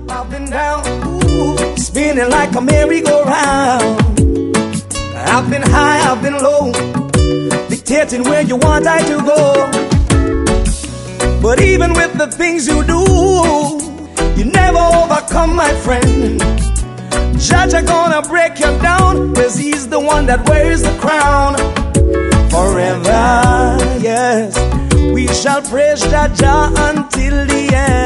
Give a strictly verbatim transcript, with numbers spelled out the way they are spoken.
up and down, ooh, spinning like a merry-go-round. I've been high, I've been low, dictating where you want I to go. But even with the things you do, you never overcome, my friend. Judge are gonna break you down, cause he's the one that wears the crown. Forever, yes, we shall praise Jah Jah until the end.